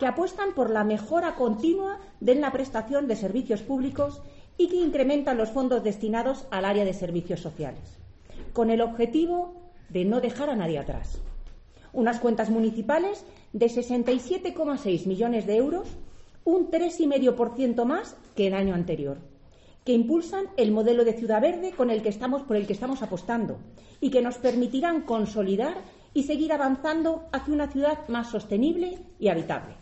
que apuestan por la mejora continua de la prestación de servicios públicos y que incrementan los fondos destinados al área de servicios sociales, con el objetivo de no dejar a nadie atrás. Unas cuentas municipales de 67,6 millones de euros, un 3,5% más que el año anterior, que impulsan el modelo de ciudad verde por el que estamos apostando y que nos permitirán consolidar y seguir avanzando hacia una ciudad más sostenible y habitable.